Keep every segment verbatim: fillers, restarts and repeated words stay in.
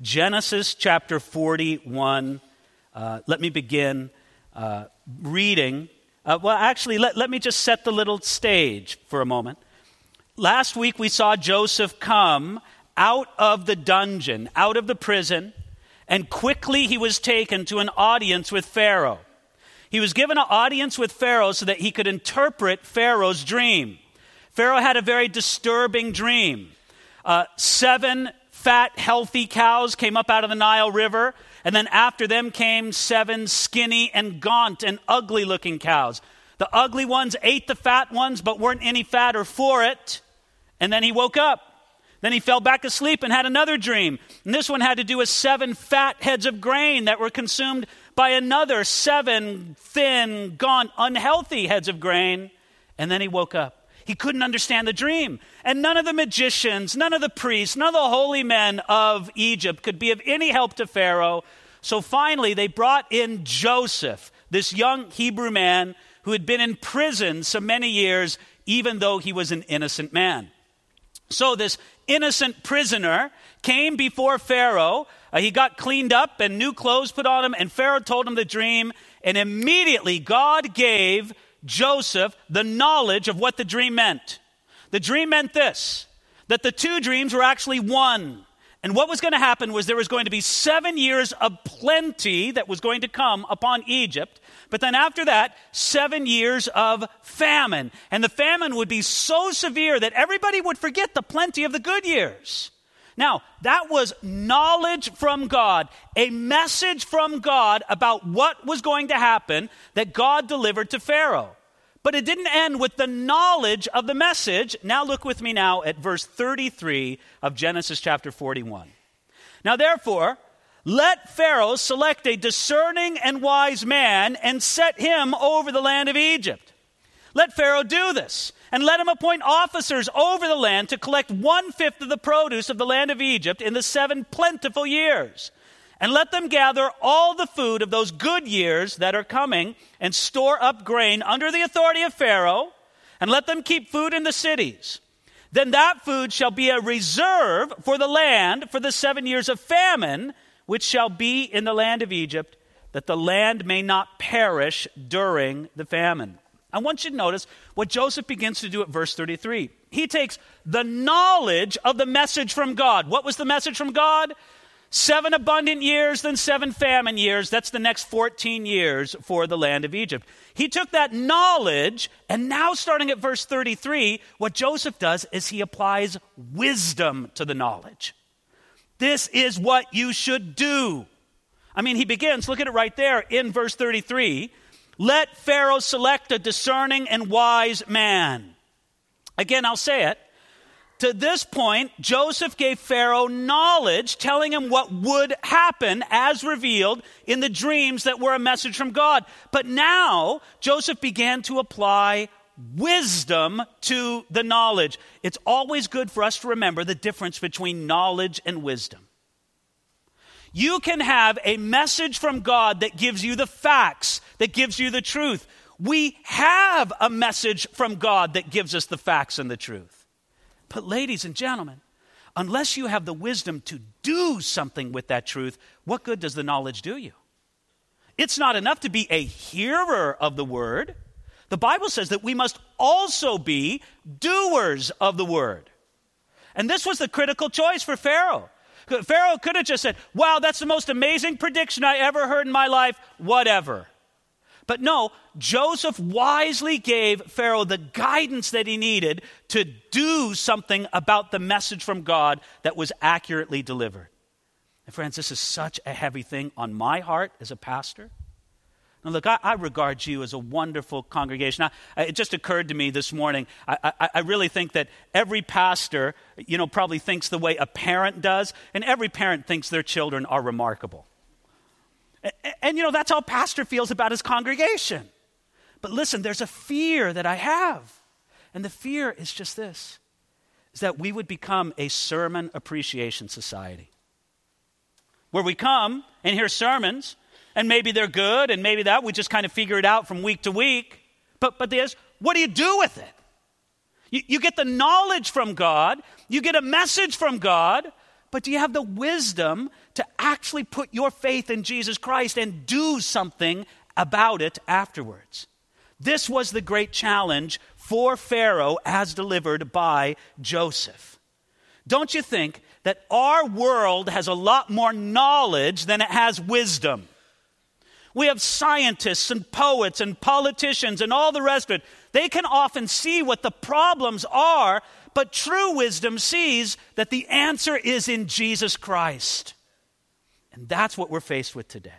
Genesis chapter forty-one. Uh, let me begin uh, reading. Uh, well, actually, let, let me just set the little stage for a moment. Last week we saw Joseph come out of the dungeon, out of the prison, and quickly he was taken to an audience with Pharaoh. He was given an audience with Pharaoh so that he could interpret Pharaoh's dream. Pharaoh had a very disturbing dream. Uh, seven fat, healthy cows came up out of the Nile River, and then after them came seven skinny and gaunt and ugly-looking cows. The ugly ones ate the fat ones, but weren't any fatter for it. And then he woke up. Then he fell back asleep and had another dream. And this one had to do with seven fat heads of grain that were consumed by another seven thin, gaunt, unhealthy heads of grain. And then he woke up. He couldn't understand the dream. And none of the magicians, none of the priests, none of the holy men of Egypt could be of any help to Pharaoh. So finally, they brought in Joseph, this young Hebrew man who had been in prison so many years, even though he was an innocent man. So this innocent prisoner came before Pharaoh. Uh, he got cleaned up and new clothes put on him, and Pharaoh told him the dream. And immediately God gave Joseph the knowledge of what the dream meant. The dream meant this, that the two dreams were actually one. And what was going to happen was there was going to be seven years of plenty that was going to come upon Egypt. But then after that, seven years of famine. And the famine would be so severe that everybody would forget the plenty of the good years. Now, that was knowledge from God, a message from God about what was going to happen that God delivered to Pharaoh. But it didn't end with the knowledge of the message. Now look with me now at verse thirty-three of Genesis chapter forty-one. Now therefore, let Pharaoh select a discerning and wise man and set him over the land of Egypt. Let Pharaoh do this, and let him appoint officers over the land to collect one-fifth of the produce of the land of Egypt in the seven plentiful years. And let them gather all the food of those good years that are coming and store up grain under the authority of Pharaoh, and let them keep food in the cities. Then that food shall be a reserve for the land for the seven years of famine, which shall be in the land of Egypt, that the land may not perish during the famine. I want you to notice what Joseph begins to do at verse thirty-three. He takes the knowledge of the message from God. What was the message from God? Seven abundant years, then seven famine years. That's the next fourteen years for the land of Egypt. He took that knowledge, and now starting at verse thirty-three, what Joseph does is he applies wisdom to the knowledge. This is what you should do. I mean, he begins, look at it right there in verse thirty-three. Let Pharaoh select a discerning and wise man. Again, I'll say it. To this point, Joseph gave Pharaoh knowledge, telling him what would happen as revealed in the dreams that were a message from God. But now, Joseph began to apply wisdom to the knowledge. It's always good for us to remember the difference between knowledge and wisdom. You can have a message from God that gives you the facts, that gives you the truth. We have a message from God that gives us the facts and the truth. But ladies and gentlemen, unless you have the wisdom to do something with that truth, what good does the knowledge do you? It's not enough to be a hearer of the word. The Bible says that we must also be doers of the word. And this was the critical choice for Pharaoh. Pharaoh could have just said, wow, that's the most amazing prediction I ever heard in my life, whatever. But no, Joseph wisely gave Pharaoh the guidance that he needed to do something about the message from God that was accurately delivered. And friends, this is such a heavy thing on my heart as a pastor. Now look, I, I regard you as a wonderful congregation. I, it just occurred to me this morning, I, I, I really think that every pastor, you know, probably thinks the way a parent does, and every parent thinks their children are remarkable. And, and you know, that's how a pastor feels about his congregation. But listen, there's a fear that I have. And the fear is just this, is that we would become a sermon appreciation society. Where we come and hear sermons, and maybe they're good, and maybe that, we just kind of figure it out from week to week. But but there's, what do you do with it? You, you get the knowledge from God, you get a message from God, but do you have the wisdom to actually put your faith in Jesus Christ and do something about it afterwards? This was the great challenge for Pharaoh as delivered by Joseph. Don't you think that our world has a lot more knowledge than it has wisdom? We have scientists and poets and politicians and all the rest of it. They can often see what the problems are, but true wisdom sees that the answer is in Jesus Christ. And that's what we're faced with today.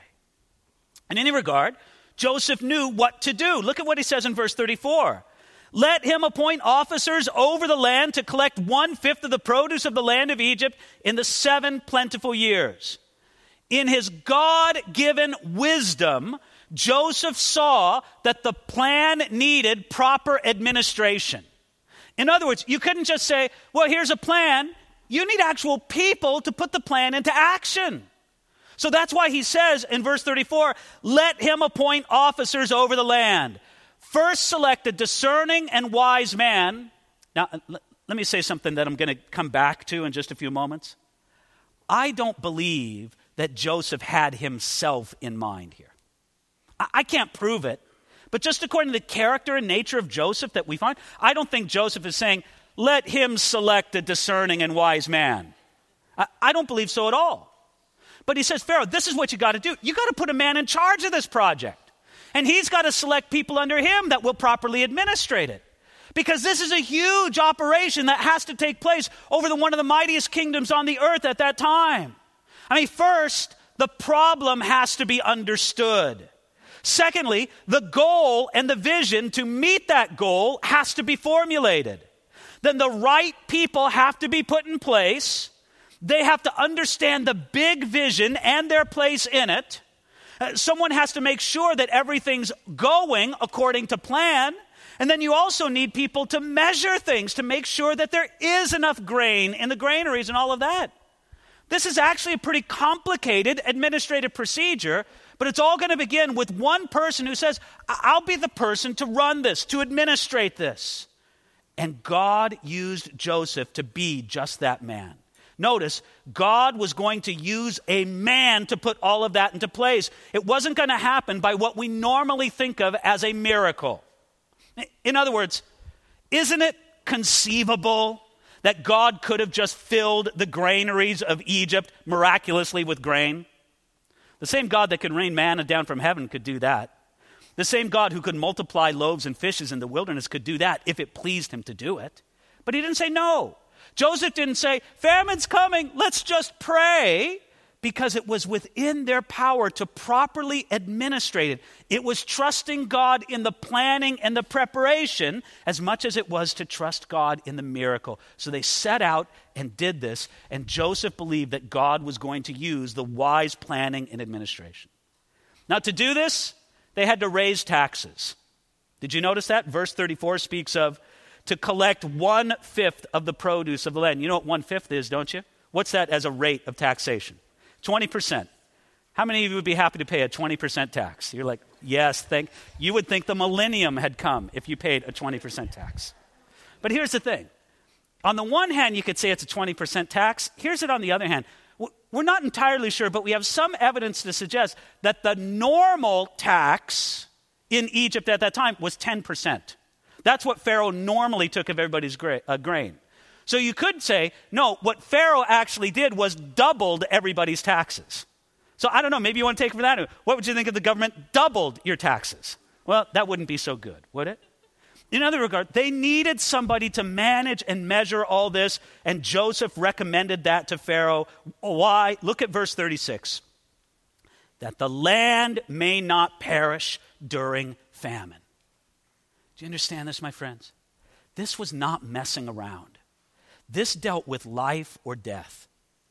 In any regard, Joseph knew what to do. Look at what he says in verse thirty-four. Let him appoint officers over the land to collect one-fifth of the produce of the land of Egypt in the seven plentiful years. In his God-given wisdom, Joseph saw that the plan needed proper administration. In other words, you couldn't just say, well, here's a plan. You need actual people to put the plan into action. So that's why he says in verse thirty-four, let him appoint officers over the land. First select a discerning and wise man. Now, let me say something that I'm going to come back to in just a few moments. I don't believe that Joseph had himself in mind here. I can't prove it, but just according to the character and nature of Joseph that we find, I don't think Joseph is saying, let him select a discerning and wise man. I don't believe so at all. But he says, Pharaoh, this is what you got to do. You got to put a man in charge of this project. And he's got to select people under him that will properly administrate it. Because this is a huge operation that has to take place over the one of the mightiest kingdoms on the earth at that time. I mean, first, the problem has to be understood. Secondly, the goal and the vision to meet that goal has to be formulated. Then the right people have to be put in place. They have to understand the big vision and their place in it. Uh, someone has to make sure that everything's going according to plan. And then you also need people to measure things to make sure that there is enough grain in the granaries and all of that. This is actually a pretty complicated administrative procedure, but it's all going to begin with one person who says, I'll be the person to run this, to administrate this. And God used Joseph to be just that man. Notice, God was going to use a man to put all of that into place. It wasn't going to happen by what we normally think of as a miracle. In other words, isn't it conceivable that God could have just filled the granaries of Egypt miraculously with grain? The same God that could rain manna down from heaven could do that. The same God who could multiply loaves and fishes in the wilderness could do that if it pleased him to do it. But he didn't say no. Joseph didn't say, famine's coming, let's just pray, because it was within their power to properly administrate it. It was trusting God in the planning and the preparation as much as it was to trust God in the miracle. So they set out and did this, and Joseph believed that God was going to use the wise planning and administration. Now, to do this, they had to raise taxes. Did you notice that? Verse thirty-four speaks of to collect one-fifth of the produce of the land. You know what one-fifth is, don't you? What's that as a rate of taxation? twenty percent. How many of you would be happy to pay a twenty percent tax? You're like, yes, thank. You would think the millennium had come if you paid a twenty percent tax. But here's the thing. On the one hand, you could say it's a twenty percent tax. Here's it on the other hand. We're not entirely sure, but we have some evidence to suggest that the normal tax in Egypt at that time was ten percent. That's what Pharaoh normally took of everybody's gra- uh, grain. So you could say, no, what Pharaoh actually did was doubled everybody's taxes. So I don't know, maybe you want to take it from that. What would you think if the government doubled your taxes? Well, that wouldn't be so good, would it? In other regard, they needed somebody to manage and measure all this, and Joseph recommended that to Pharaoh. Why? Look at verse thirty-six. That the land may not perish during famine. Do you understand this, my friends? This was not messing around. This dealt with life or death.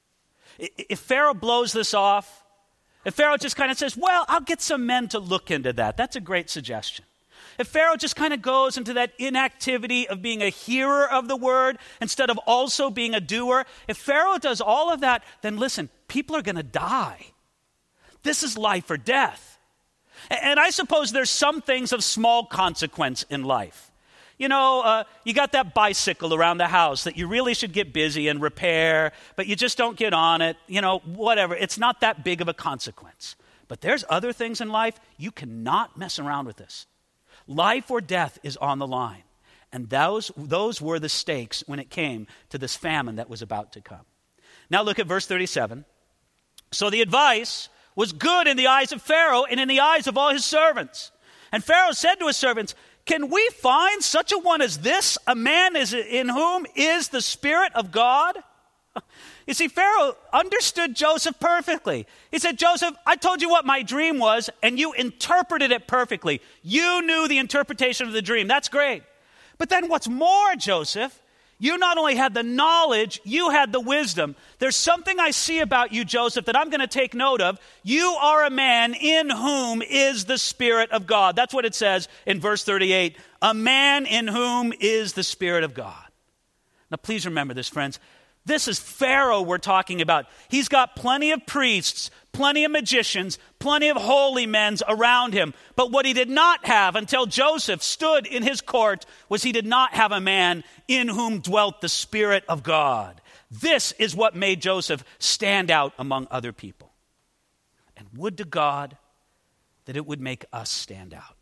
If Pharaoh blows this off, if Pharaoh just kind of says, well, I'll get some men to look into that, that's a great suggestion. If Pharaoh just kind of goes into that inactivity of being a hearer of the word instead of also being a doer, if Pharaoh does all of that, then listen, people are going to die. This is life or death. And I suppose there's some things of small consequence in life. you know, uh, you got that bicycle around the house that you really should get busy and repair, but you just don't get on it, you know, whatever. It's not that big of a consequence. But there's other things in life, you cannot mess around with this. Life or death is on the line. And those, those were the stakes when it came to this famine that was about to come. Now look at verse thirty-seven. So the advice was good in the eyes of Pharaoh and in the eyes of all his servants. And Pharaoh said to his servants, can we find such a one as this, a man is in whom is the Spirit of God? You see, Pharaoh understood Joseph perfectly. He said, Joseph, I told you what my dream was, and you interpreted it perfectly. You knew the interpretation of the dream. That's great. But then what's more, Joseph, you not only had the knowledge, you had the wisdom. There's something I see about you, Joseph, that I'm going to take note of. You are a man in whom is the Spirit of God. That's what it says in verse thirty-eight. A man in whom is the Spirit of God. Now, please remember this, friends. This is Pharaoh we're talking about. He's got plenty of priests, plenty of magicians, plenty of holy men around him. But what he did not have until Joseph stood in his court was he did not have a man in whom dwelt the Spirit of God. This is what made Joseph stand out among other people. And would to God that it would make us stand out.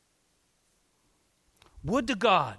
Would to God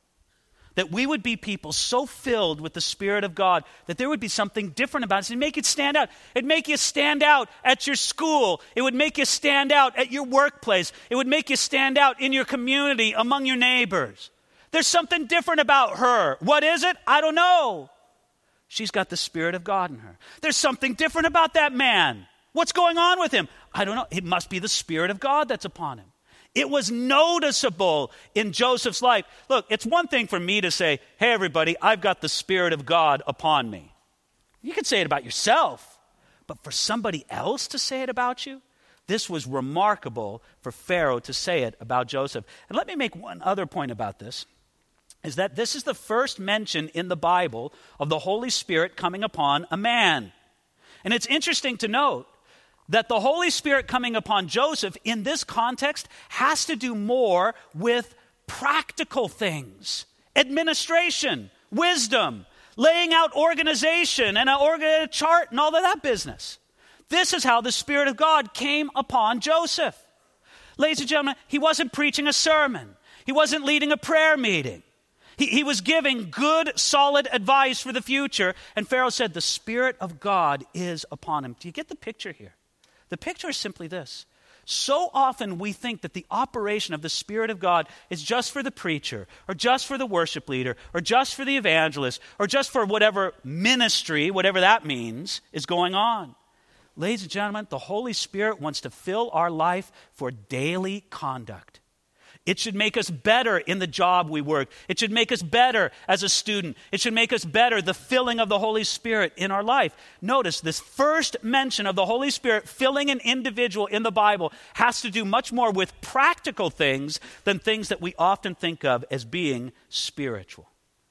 that we would be people so filled with the Spirit of God that there would be something different about us. It'd make it stand out. It'd make you stand out at your school. It would make you stand out at your workplace. It would make you stand out in your community, among your neighbors. There's something different about her. What is it? I don't know. She's got the Spirit of God in her. There's something different about that man. What's going on with him? I don't know. It must be the Spirit of God that's upon him. It was noticeable in Joseph's life. Look, it's one thing for me to say, hey, everybody, I've got the Spirit of God upon me. You can say it about yourself, but for somebody else to say it about you, this was remarkable for Pharaoh to say it about Joseph. And let me make one other point about this, is that this is the first mention in the Bible of the Holy Spirit coming upon a man. And it's interesting to note that the Holy Spirit coming upon Joseph in this context has to do more with practical things, administration, wisdom, laying out organization and a chart and all of that business. This is how the Spirit of God came upon Joseph. Ladies and gentlemen, he wasn't preaching a sermon. He wasn't leading a prayer meeting. He, he was giving good, solid advice for the future. And Pharaoh said, the Spirit of God is upon him. Do you get the picture here? The picture is simply this. So often we think that the operation of the Spirit of God is just for the preacher, or just for the worship leader, or just for the evangelist, or just for whatever ministry, whatever that means, is going on. Ladies and gentlemen, the Holy Spirit wants to fill our life for daily conduct. It should make us better in the job we work. It should make us better as a student. It should make us better, the filling of the Holy Spirit in our life. Notice this first mention of the Holy Spirit filling an individual in the Bible has to do much more with practical things than things that we often think of as being spiritual.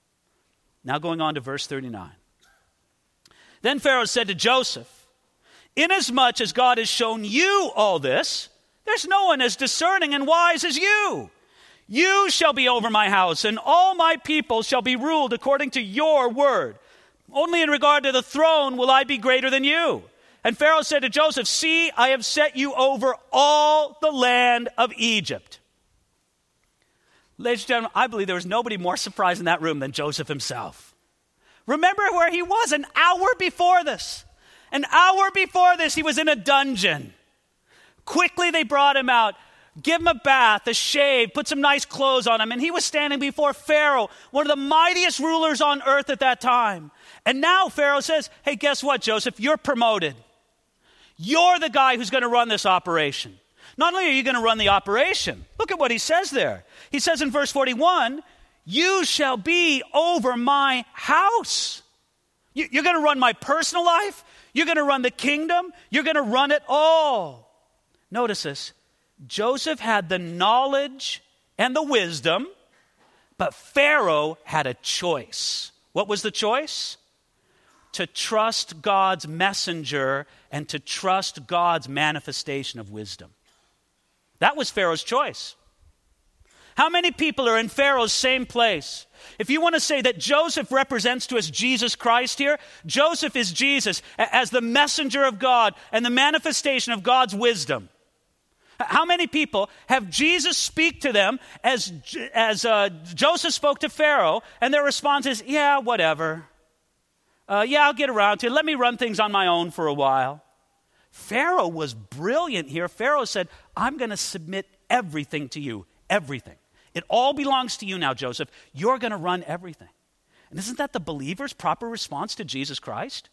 Now going on to verse thirty-nine. Then Pharaoh said to Joseph, inasmuch as God has shown you all this, there's no one as discerning and wise as you. You shall be over my house, and all my people shall be ruled according to your word. Only in regard to the throne will I be greater than you. And Pharaoh said to Joseph, see, I have set you over all the land of Egypt. Ladies and gentlemen, I believe there was nobody more surprised in that room than Joseph himself. Remember where he was an hour before this. An hour before this, he was in a dungeon. Quickly they brought him out, give him a bath, a shave, put some nice clothes on him, and he was standing before Pharaoh, one of the mightiest rulers on earth at that time. And now Pharaoh says, hey, guess what, Joseph? You're promoted. You're the guy who's going to run this operation. Not only are you going to run the operation, look at what he says there. He says in verse forty-one, you shall be over my house. You're going to run my personal life. You're going to run the kingdom. You're going to run it all. Notice this, Joseph had the knowledge and the wisdom, but Pharaoh had a choice. What was the choice? To trust God's messenger and to trust God's manifestation of wisdom. That was Pharaoh's choice. How many people are in Pharaoh's same place? If you want to say that Joseph represents to us Jesus Christ here, Joseph is Jesus as the messenger of God and the manifestation of God's wisdom. How many people have Jesus speak to them as, as uh, Joseph spoke to Pharaoh, and their response is, yeah, whatever. Uh, yeah, I'll get around to it. Let me run things on my own for a while. Pharaoh was brilliant here. Pharaoh said, I'm going to submit everything to you, everything. It all belongs to you now, Joseph. You're going to run everything. And isn't that the believer's proper response to Jesus Christ?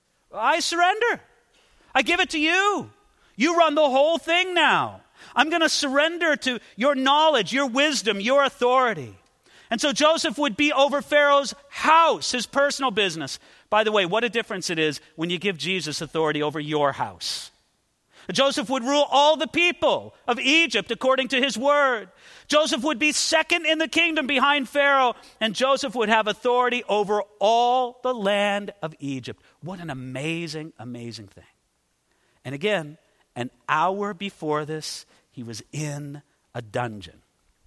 I surrender. I give it to you. You run the whole thing now. I'm going to surrender to your knowledge, your wisdom, your authority. And so Joseph would be over Pharaoh's house, his personal business. By the way, what a difference it is when you give Jesus authority over your house. Joseph would rule all the people of Egypt according to his word. Joseph would be second in the kingdom behind Pharaoh, and Joseph would have authority over all the land of Egypt. What an amazing, amazing thing. And again, an hour before this, he was in a dungeon.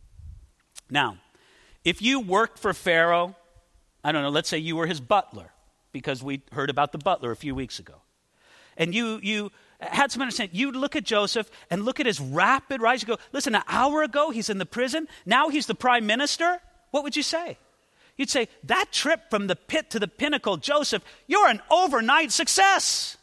Now, if you worked for Pharaoh, I don't know, let's say you were his butler, because we heard about the butler a few weeks ago. And you you had some understanding. You'd look at Joseph and look at his rapid rise. You go, listen, an hour ago he's in the prison. Now he's the prime minister. What would you say? You'd say, that trip from the pit to the pinnacle, Joseph, you're an overnight success.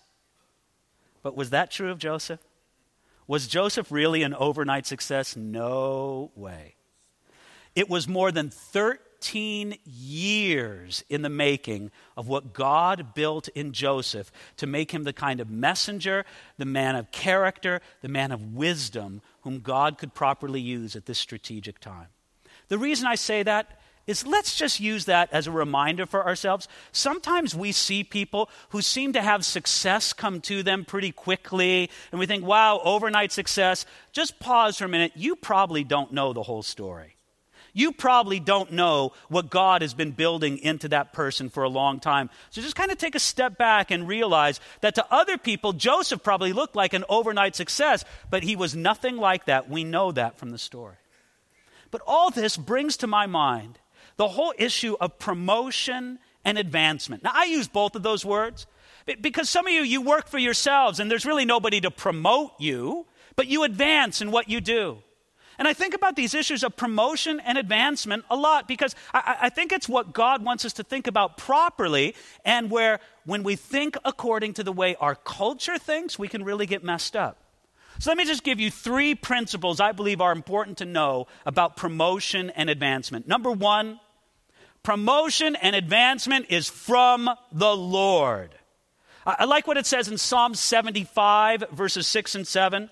But was that true of Joseph? Was Joseph really an overnight success? No way. It was more than thirteen years in the making of what God built in Joseph to make him the kind of messenger, the man of character, the man of wisdom whom God could properly use at this strategic time. The reason I say that is let's just use that as a reminder for ourselves. Sometimes we see people who seem to have success come to them pretty quickly, and we think, wow, overnight success. Just pause for a minute. You probably don't know the whole story. You probably don't know what God has been building into that person for a long time. So just kind of take a step back and realize that to other people, Joseph probably looked like an overnight success, but he was nothing like that. We know that from the story. But all this brings to my mind the whole issue of promotion and advancement. Now, I use both of those words because some of you, you work for yourselves and there's really nobody to promote you, but you advance in what you do. And I think about these issues of promotion and advancement a lot because I, I think it's what God wants us to think about properly, and where when we think according to the way our culture thinks, we can really get messed up. So let me just give you three principles I believe are important to know about promotion and advancement. Number one, promotion and advancement is from the Lord. I, I like what it says in Psalm seventy-five, verses six and seven.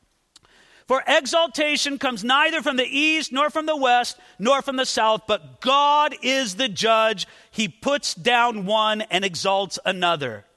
For exaltation comes neither from the east, nor from the west, nor from the south, but God is the judge. He puts down one and exalts another.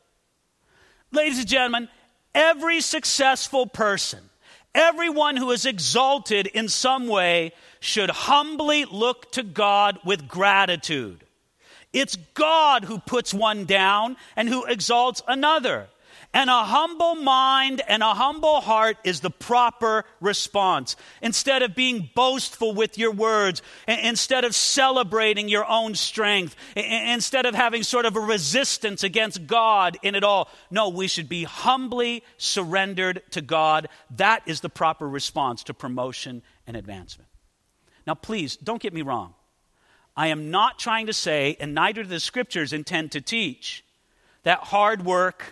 Ladies and gentlemen, every successful person, everyone who is exalted in some way, should humbly look to God with gratitude. It's God who puts one down and who exalts another. And a humble mind and a humble heart is the proper response. Instead of being boastful with your words, instead of celebrating your own strength, instead of having sort of a resistance against God in it all. No, we should be humbly surrendered to God. That is the proper response to promotion and advancement. Now, please, don't get me wrong. I am not trying to say, and neither do the scriptures intend to teach, that hard work,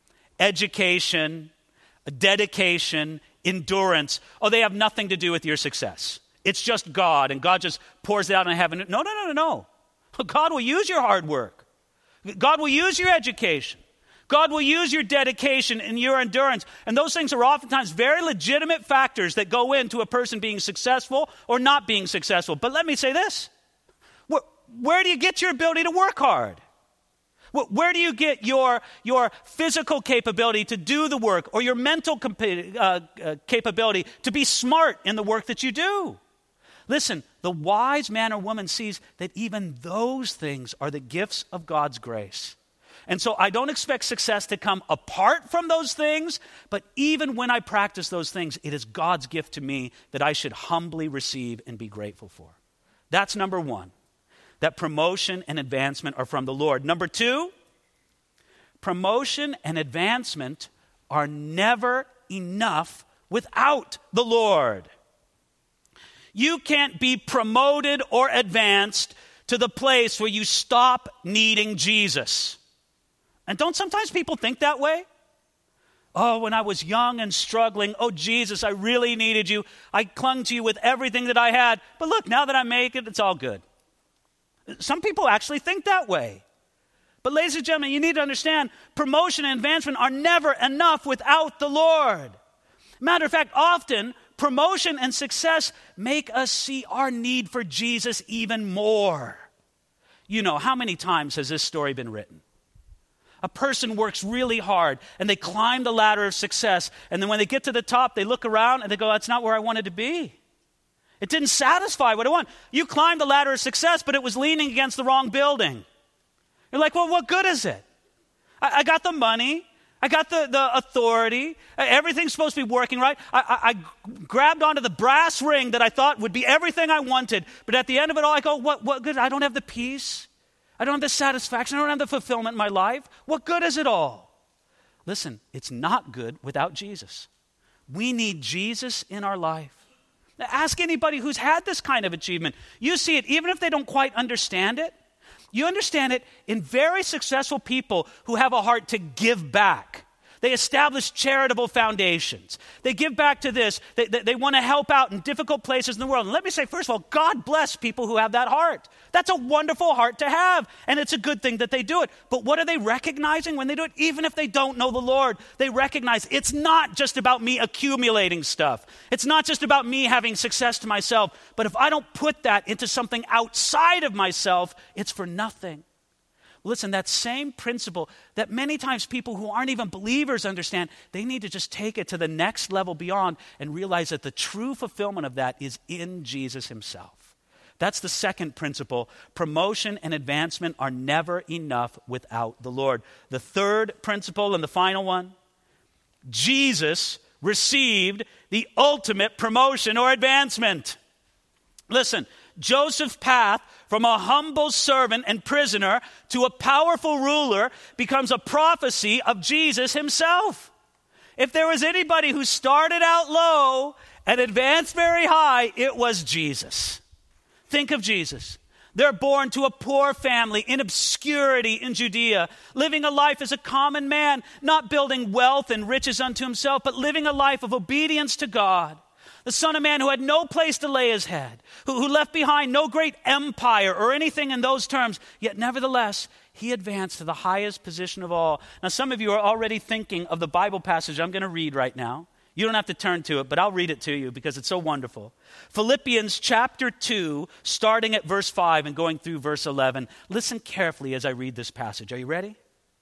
education, dedication, endurance, oh, they have nothing to do with your success. It's just God, and God just pours it out in heaven. No, no, no, no, no. God will use your hard work. God will use your education. God will use your dedication and your endurance. And those things are oftentimes very legitimate factors that go into a person being successful or not being successful. But let me say this. Where, where do you get your ability to work hard? Where do you get your, your physical capability to do the work, or your mental comp- uh, uh, capability to be smart in the work that you do? Listen, the wise man or woman sees that even those things are the gifts of God's grace. And so I don't expect success to come apart from those things, but even when I practice those things, it is God's gift to me that I should humbly receive and be grateful for. That's number one, that promotion and advancement are from the Lord. Number two, promotion and advancement are never enough without the Lord. You can't be promoted or advanced to the place where you stop needing Jesus. And don't sometimes people think that way? Oh, when I was young and struggling, oh, Jesus, I really needed you. I clung to you with everything that I had. But look, now that I make it, it's all good. Some people actually think that way. But ladies and gentlemen, you need to understand, promotion and advancement are never enough without the Lord. Matter of fact, often promotion and success make us see our need for Jesus even more. You know, how many times has this story been written? A person works really hard and they climb the ladder of success, and then when they get to the top, they look around and they go, that's not where I wanted to be. It didn't satisfy what I want. You climbed the ladder of success, but it was leaning against the wrong building. You're like, well, what good is it? I, I got the money. I got the, the authority. Everything's supposed to be working right. I, I, I grabbed onto the brass ring that I thought would be everything I wanted. But at the end of it all, I go, what, what good? I don't have the peace. I don't have the satisfaction. I don't have the fulfillment in my life. What good is it all? Listen, it's not good without Jesus. We need Jesus in our life. Now, ask anybody who's had this kind of achievement. You see it, even if they don't quite understand it. You understand it in very successful people who have a heart to give back. They establish charitable foundations. They give back to this. They, they, they want to help out in difficult places in the world. And let me say, first of all, God bless people who have that heart. That's a wonderful heart to have. And it's a good thing that they do it. But what are they recognizing when they do it? Even if they don't know the Lord, they recognize it's not just about me accumulating stuff. It's not just about me having success to myself. But if I don't put that into something outside of myself, it's for nothing. Listen, that same principle that many times people who aren't even believers understand, they need to just take it to the next level beyond and realize that the true fulfillment of that is in Jesus himself. That's the second principle. Promotion and advancement are never enough without the Lord. The third principle and the final one, Jesus received the ultimate promotion or advancement. Listen, Joseph's path from a humble servant and prisoner to a powerful ruler becomes a prophecy of Jesus himself. If there was anybody who started out low and advanced very high, it was Jesus. Think of Jesus. They're born to a poor family in obscurity in Judea, living a life as a common man, not building wealth and riches unto himself, but living a life of obedience to God. The son of man who had no place to lay his head, who, who left behind no great empire or anything in those terms, yet nevertheless, he advanced to the highest position of all. Now, some of you are already thinking of the Bible passage I'm going to read right now. You don't have to turn to it, but I'll read it to you because it's so wonderful. Philippians chapter two, starting at verse five and going through verse eleven. Listen carefully as I read this passage. Are you ready?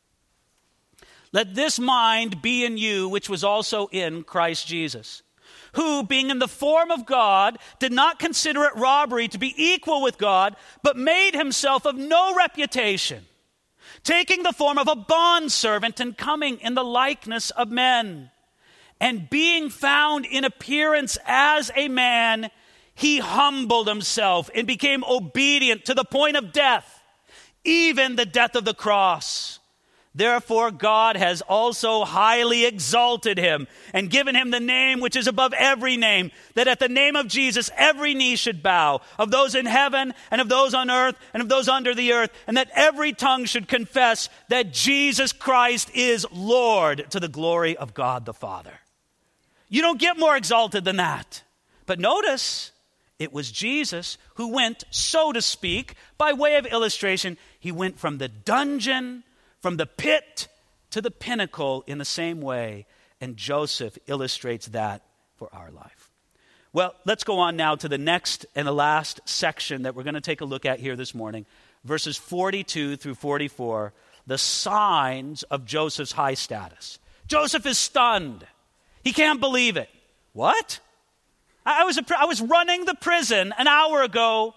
Let this mind be in you, which was also in Christ Jesus, who, being in the form of God, did not consider it robbery to be equal with God, but made himself of no reputation, taking the form of a bondservant and coming in the likeness of men. And being found in appearance as a man, he humbled himself and became obedient to the point of death, even the death of the cross. Therefore, God has also highly exalted him and given him the name which is above every name, that at the name of Jesus every knee should bow, of those in heaven and of those on earth and of those under the earth, and that every tongue should confess that Jesus Christ is Lord, to the glory of God the Father. You don't get more exalted than that. But notice, it was Jesus who went, so to speak, by way of illustration, he went from the dungeon, from the pit to the pinnacle in the same way. And Joseph illustrates that for our life. Well, let's go on now to the next and the last section that we're going to take a look at here this morning. Verses forty-two through forty-four, the signs of Joseph's high status. Joseph is stunned. He can't believe it. What? I was, a, I was running the prison an hour ago,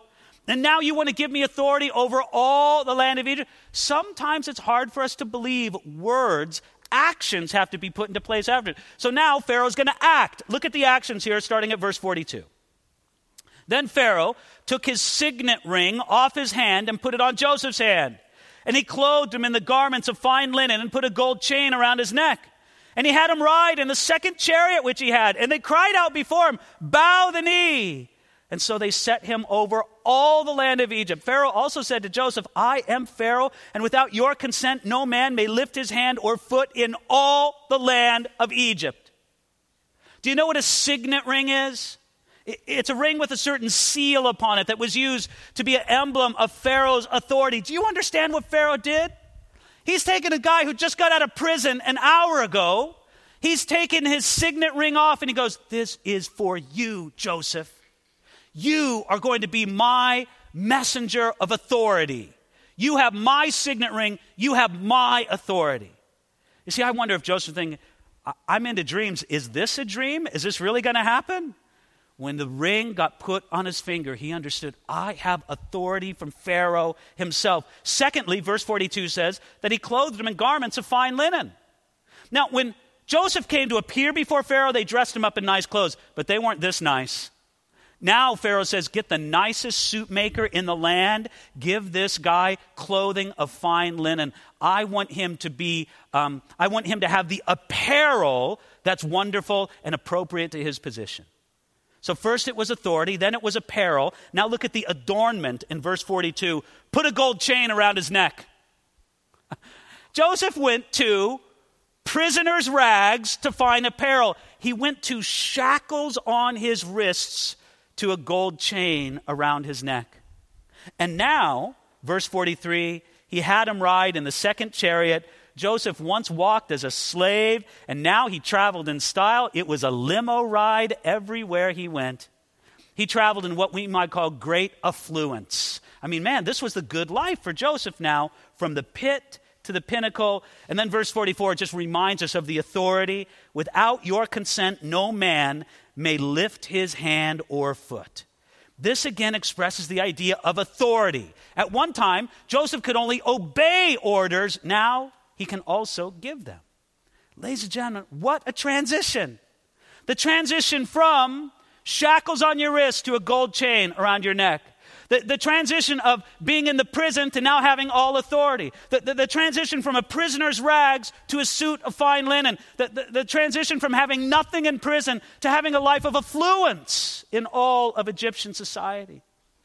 And now you want to give me authority over all the land of Egypt? Sometimes it's hard for us to believe words. Actions have to be put into place after it. So now Pharaoh's going to act. Look at the actions here, starting at verse forty-two. Then Pharaoh took his signet ring off his hand and put it on Joseph's hand. And he clothed him in the garments of fine linen and put a gold chain around his neck. And he had him ride in the second chariot which he had. And they cried out before him, "Bow the knee." And so they set him over all the land of Egypt. Pharaoh also said to Joseph, "I am Pharaoh, and without your consent no man may lift his hand or foot in all the land of Egypt." Do you know what a signet ring is? It's a ring with a certain seal upon it that was used to be an emblem of Pharaoh's authority. Do you understand what Pharaoh did? He's taken a guy who just got out of prison an hour ago. He's taken his signet ring off and he goes, "This is for you, Joseph. You are going to be my messenger of authority. You have my signet ring. You have my authority." You see, I wonder if Joseph thinking, I'm into dreams. Is this a dream? Is this really going to happen? When the ring got put on his finger, he understood, I have authority from Pharaoh himself. Secondly, verse forty-two says that he clothed him in garments of fine linen. Now, when Joseph came to appear before Pharaoh, they dressed him up in nice clothes, but they weren't this nice. Now Pharaoh says, get the nicest suit maker in the land. Give this guy clothing of fine linen. I want him to be, um, I want him to have the apparel that's wonderful and appropriate to his position. So first it was authority, then it was apparel. Now look at the adornment in verse forty-two. Put a gold chain around his neck. Joseph went to prisoner's rags to find apparel. He went to shackles on his wrists to a gold chain around his neck. And now, verse forty-three, he had him ride in the second chariot. Joseph once walked as a slave, and now he traveled in style. It was a limo ride everywhere he went. He traveled in what we might call great affluence. I mean, man, this was the good life for Joseph now, from the pit to the pinnacle. And then verse forty-four just reminds us of the authority. Without your consent, no man may lift his hand or foot. This again expresses the idea of authority. At one time, Joseph could only obey orders. Now he can also give them. Ladies and gentlemen, what a transition. The transition from shackles on your wrist to a gold chain around your neck. The, the transition of being in the prison to now having all authority. The, the, the transition from a prisoner's rags to a suit of fine linen. The, the, the transition from having nothing in prison to having a life of affluence in all of Egyptian society.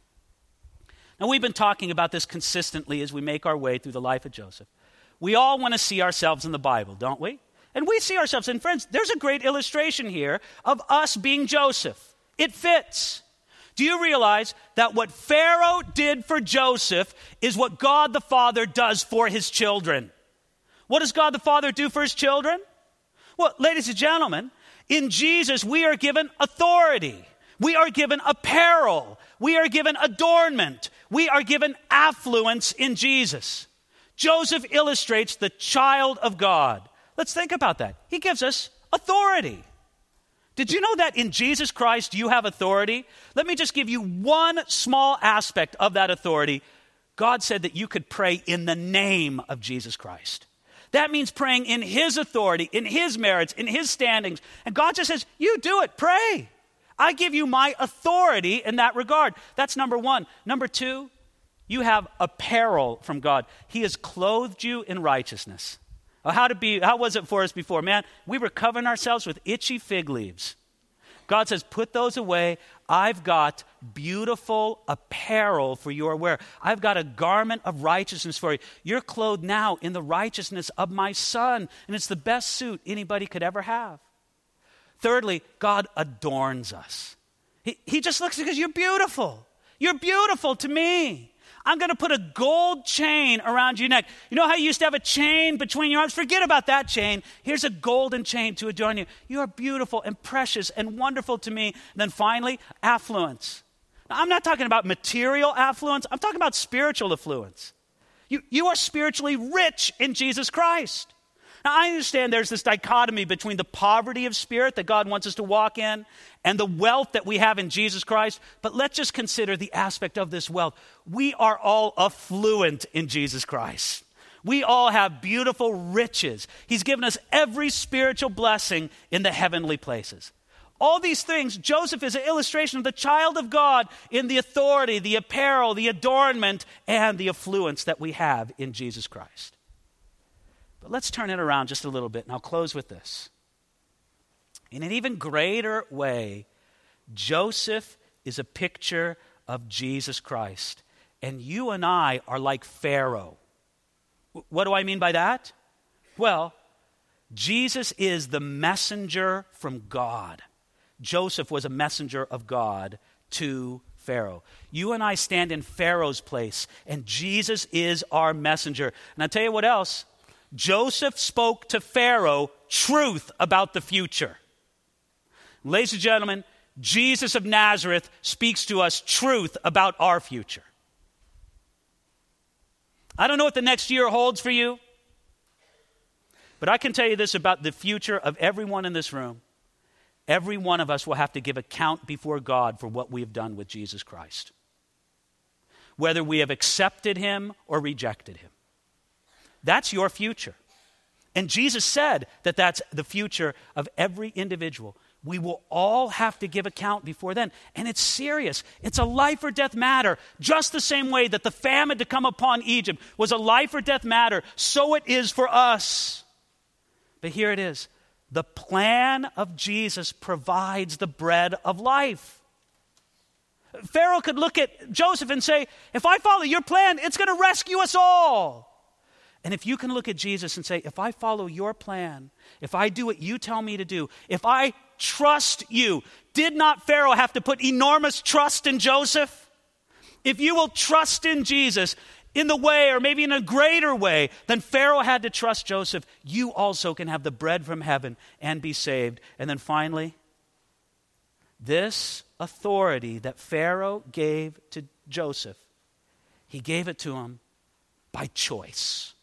Now, we've been talking about this consistently as we make our way through the life of Joseph. We all want to see ourselves in the Bible, don't we? And we see ourselves. And friends, there's a great illustration here of us being Joseph. It fits. Do you realize that what Pharaoh did for Joseph is what God the Father does for his children? What does God the Father do for his children? Well, ladies and gentlemen, in Jesus we are given authority. We are given apparel. We are given adornment. We are given affluence in Jesus. Joseph illustrates the child of God. Let's think about that. He gives us authority. Did you know that in Jesus Christ you have authority? Let me just give you one small aspect of that authority. God said that you could pray in the name of Jesus Christ. That means praying in his authority, in his merits, in his standings. And God just says, you do it, pray. I give you my authority in that regard. That's number one. Number two, you have apparel from God. He has clothed you in righteousness. How to be? How was it for us before? Man, we were covering ourselves with itchy fig leaves. God says, put those away. I've got beautiful apparel for your wear. I've got a garment of righteousness for you. You're clothed now in the righteousness of my Son, and it's the best suit anybody could ever have. Thirdly, God adorns us. He, he just looks because you're beautiful. You're beautiful to me. I'm going to put a gold chain around your neck. You know how you used to have a chain between your arms? Forget about that chain. Here's a golden chain to adorn you. You are beautiful and precious and wonderful to me. And then finally, affluence. Now, I'm not talking about material affluence. I'm talking about spiritual affluence. You, you are spiritually rich in Jesus Christ. Now, I understand there's this dichotomy between the poverty of spirit that God wants us to walk in and the wealth that we have in Jesus Christ, but let's just consider the aspect of this wealth. We are all affluent in Jesus Christ. We all have beautiful riches. He's given us every spiritual blessing in the heavenly places. All these things, Joseph is an illustration of the child of God in the authority, the apparel, the adornment, and the affluence that we have in Jesus Christ. But let's turn it around just a little bit, and I'll close with this. In an even greater way, Joseph is a picture of Jesus Christ, and you and I are like Pharaoh. What do I mean by that? Well, Jesus is the messenger from God. Joseph was a messenger of God to Pharaoh. You and I stand in Pharaoh's place, and Jesus is our messenger. And I'll tell you what else. Joseph spoke to Pharaoh truth about the future. Ladies and gentlemen, Jesus of Nazareth speaks to us truth about our future. I don't know what the next year holds for you, but I can tell you this about the future of everyone in this room. Every one of us will have to give account before God for what we have done with Jesus Christ, whether we have accepted him or rejected him. That's your future. And Jesus said that that's the future of every individual. We will all have to give account before then. And it's serious. It's a life or death matter. Just the same way that the famine to come upon Egypt was a life or death matter, so it is for us. But here it is. The plan of Jesus provides the bread of life. Pharaoh could look at Joseph and say, if I follow your plan, it's going to rescue us all. And if you can look at Jesus and say, if I follow your plan, if I do what you tell me to do, if I trust you, did not Pharaoh have to put enormous trust in Joseph? If you will trust in Jesus in the way, or maybe in a greater way than Pharaoh had to trust Joseph, you also can have the bread from heaven and be saved. And then finally, this authority that Pharaoh gave to Joseph, he gave it to him by choice.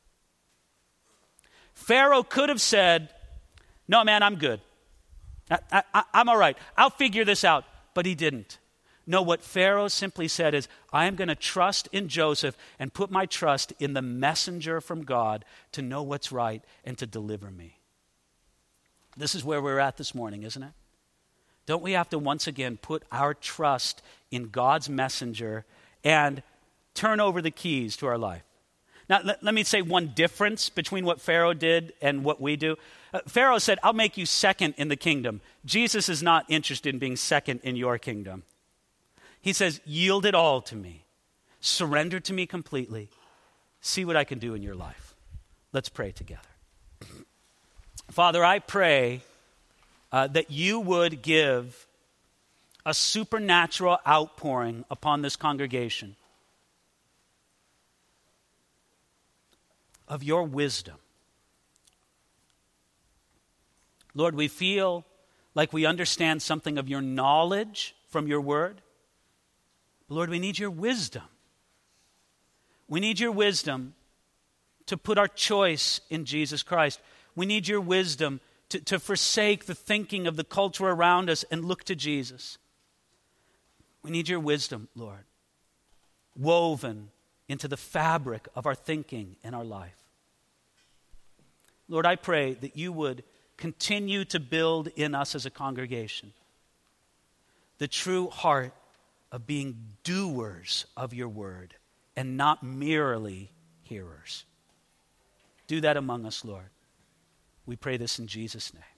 Pharaoh could have said, no, man, I'm good. I, I, I'm all right. I'll figure this out. But he didn't. No, what Pharaoh simply said is, I am going to trust in Joseph and put my trust in the messenger from God to know what's right and to deliver me. This is where we're at this morning, isn't it? Don't we have to once again put our trust in God's messenger and turn over the keys to our life? Now, let, let me say one difference between what Pharaoh did and what we do. Uh, Pharaoh said, I'll make you second in the kingdom. Jesus is not interested in being second in your kingdom. He says, yield it all to me. Surrender to me completely. See what I can do in your life. Let's pray together. Father, I pray uh, that you would give a supernatural outpouring upon this congregation of your wisdom. Lord, we feel like we understand something of your knowledge from your word. Lord, we need your wisdom. We need your wisdom to put our choice in Jesus Christ. We need your wisdom to, to forsake the thinking of the culture around us and look to Jesus. We need your wisdom, Lord, woven into the fabric of our thinking and our life. Lord, I pray that you would continue to build in us as a congregation the true heart of being doers of your word and not merely hearers. Do that among us, Lord. We pray this in Jesus' name.